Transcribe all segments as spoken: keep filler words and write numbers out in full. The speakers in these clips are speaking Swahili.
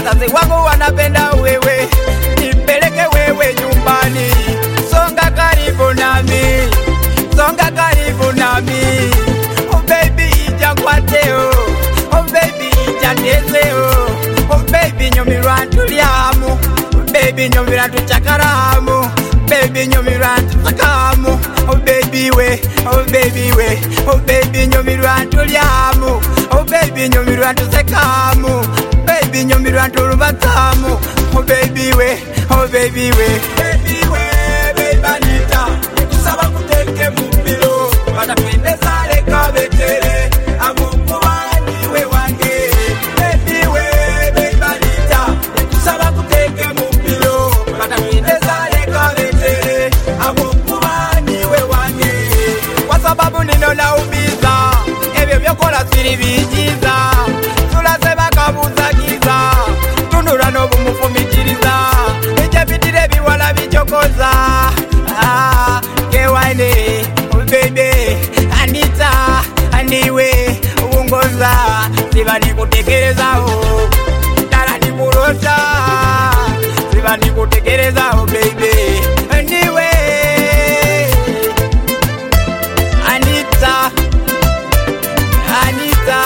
wazazi wangu wanapenda wewe, nipeleke wewe nyumbani. Songa karibu nami, songa karibu nami. Oh baby ija kwateo, oh baby ija ndezeo. Oh baby nyumirwa tuliamu, baby nyumirwa tuchakaramu, baby nyumirwa tutakamu. Oh baby we, oh baby we, oh baby nyumirwa tuliamu, oh baby nyumirwa tusekamu, baby nyumirwa tulubatamu. Oh baby we, oh baby we, baby we, baby Anita, kusaba kuteke mupilo, watapendeza leka betere, amukubani we wange. Baby we, baby Anita, kusaba kuteke mupilo, watapendeza leka betere, amukubani we wange. Kwa sababu nino na ubiza, ebyo byokola siri bijiza, tulaseba kabuza giza, tunura nobu mufumikiriza, ijabitire biwala bichokoza. Ah, kewaine, oh baby, Anita, aniwe, uongoza, siva nikutekereza ho, dara nikurota, siva nikutekereza ho baby, aniwe, Anita, Anita.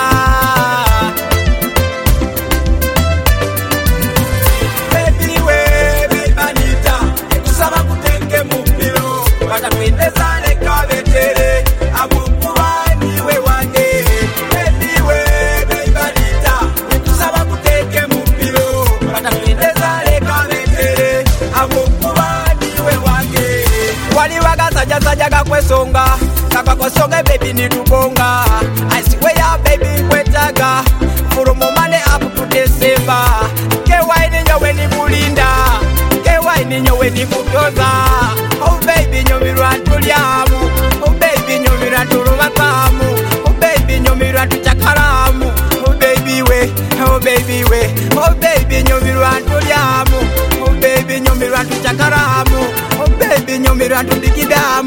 Baby we, baby Anita, kusaba kuteke mupilo, watapendeza leka betere, amukubani we wange. Baby we, baby Anita, kusaba kuteke mupilo, watapendeza leka betere, amukubani we wange. Wali waga saja saja kakwesonga, kakakwesonga baby nitubonga. I swear baby kwetaga, from Monday up to December. Kewaini nyowe ni kulinda, kewaini nyowe ni kutoza. Oh baby nyomirwa tuliamu, oh baby nyomirwa tulubatamu, oh baby nyomirwa tuchakaramu. Oh baby we, oh baby we, oh baby nyomirwa tuliamu, oh baby nyomirwa tuchakaramu, oh baby nyomirwa tudikidamu.